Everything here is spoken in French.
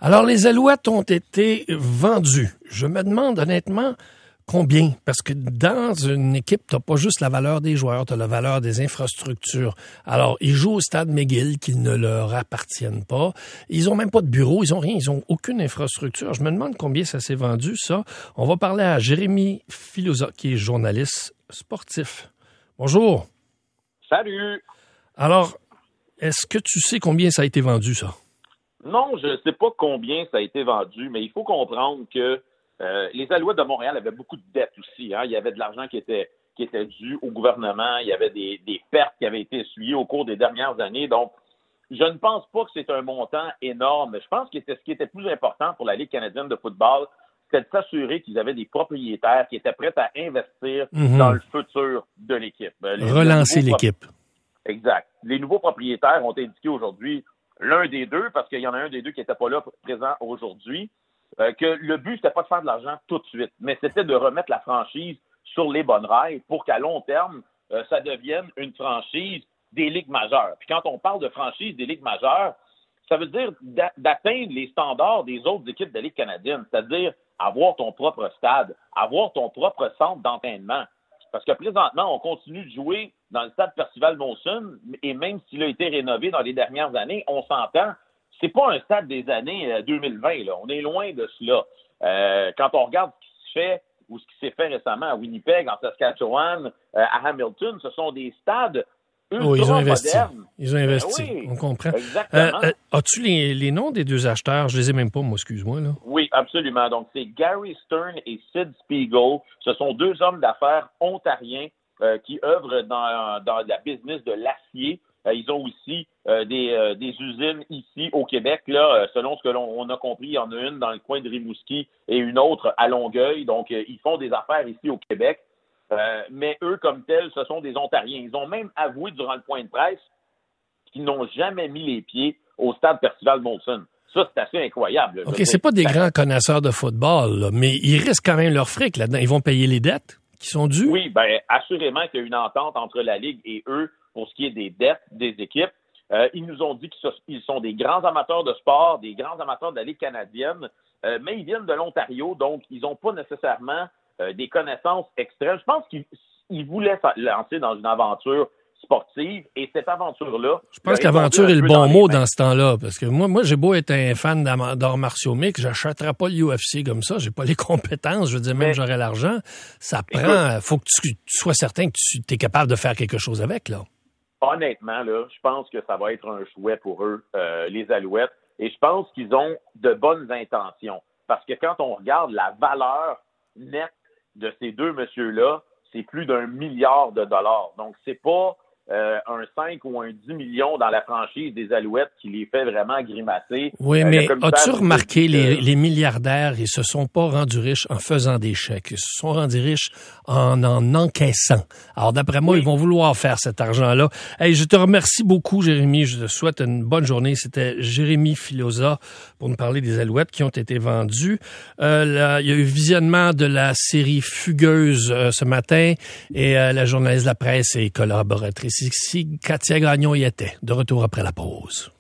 Alors, les Alouettes ont été vendues. Je me demande honnêtement combien, parce que dans une équipe, t'as pas juste la valeur des joueurs, t'as la valeur des infrastructures. Alors, ils jouent au stade McGill, qui ne leur appartiennent pas. Ils ont même pas de bureau, ils ont rien, ils ont aucune infrastructure. Je me demande combien ça s'est vendu, ça. On va parler à Jérémy Filosa, qui est journaliste sportif. Bonjour. Salut. Alors, est-ce que tu sais combien ça a été vendu, ça? Non, je ne sais pas combien ça a été vendu, mais il faut comprendre que les Alouettes de Montréal avaient beaucoup de dettes aussi. Hein. Il y avait de l'argent qui était dû au gouvernement. Il y avait des pertes qui avaient été essuyées au cours des dernières années. Donc, je ne pense pas que c'est un montant énorme. Je pense que ce qui était plus important pour la Ligue canadienne de football, c'était de s'assurer qu'ils avaient des propriétaires qui étaient prêts à investir dans le futur de l'équipe. Relancer l'équipe. Exact. Les nouveaux propriétaires ont indiqué aujourd'hui, l'un des deux, parce qu'il y en a un des deux qui n'était pas là présent aujourd'hui, que le but, c'était pas de faire de l'argent tout de suite, mais c'était de remettre la franchise sur les bonnes rails pour qu'à long terme, ça devienne une franchise des ligues majeures. Puis quand on parle de franchise des ligues majeures, ça veut dire d'atteindre les standards des autres équipes de la Ligue canadienne, c'est-à-dire avoir ton propre stade, avoir ton propre centre d'entraînement. Parce que présentement, on continue de jouer dans le stade Percival Molson, et même s'il a été rénové dans les dernières années, on s'entend, c'est pas un stade des années 2020, là. On est loin de cela. Quand on regarde ce qui se fait, ou ce qui s'est fait récemment à Winnipeg, en Saskatchewan, à Hamilton, ce sont des stades ultra modernes. Ils ont investi. Oui, on comprend. Exactement. As-tu les noms des deux acheteurs? Je les ai même pas, moi, excuse-moi, là. Oui, absolument. Donc, c'est Gary Stern et Sid Spiegel. Ce sont deux hommes d'affaires ontariens qui œuvrent dans la business de l'acier. Ils ont aussi des usines ici au Québec. Là, selon ce que l'on a compris, il y en a une dans le coin de Rimouski et une autre à Longueuil. Donc, ils font des affaires ici au Québec. Mais eux, comme tels, ce sont des Ontariens. Ils ont même avoué durant le point de presse qu'ils n'ont jamais mis les pieds au stade Percival Molson. Ça, c'est assez incroyable. OK, c'est pas des grands connaisseurs de football, là, mais ils risquent quand même leur fric là-dedans. Ils vont payer les dettes qui sont dues? Oui, bien, assurément qu'il y a une entente entre la Ligue et eux pour ce qui est des dettes des équipes. Ils nous ont dit qu'ils sont des grands amateurs de sport, des grands amateurs de la Ligue canadienne, mais ils viennent de l'Ontario, donc ils n'ont pas nécessairement des connaissances extrêmes. Je pense qu'ils voulaient se lancer dans une aventure sportive, et cette aventure-là... Je pense qu'aventure est le bon mot dans ce temps-là, parce que moi j'ai beau être un fan d'arts martiaux mixtes, j'achèterais pas l'UFC comme ça, j'ai pas les compétences, je veux dire, même j'aurais l'argent, ça prend... Faut que tu sois certain que tu es capable de faire quelque chose avec, là. Honnêtement, là, je pense que ça va être un jouet pour eux, les Alouettes, et je pense qu'ils ont de bonnes intentions, parce que quand on regarde la valeur nette de ces deux messieurs-là, c'est plus d'1 milliard de dollars. Donc, c'est pas un 5 ou un 10 millions dans la franchise des Alouettes qui les fait vraiment grimacer. Oui, mais as-tu remarqué, les milliardaires, ils se sont pas rendus riches en faisant des chèques. Ils se sont rendus riches en encaissant. Alors, d'après moi, ils vont vouloir faire cet argent-là. Hey, je te remercie beaucoup, Jérémy. Je te souhaite une bonne journée. C'était Jérémy Filosa pour nous parler des Alouettes qui ont été vendues. Il y a eu visionnement de la série Fugueuse ce matin, et la journaliste de la presse et collaboratrice ici, Katia Gagnon, y était. De retour après la pause.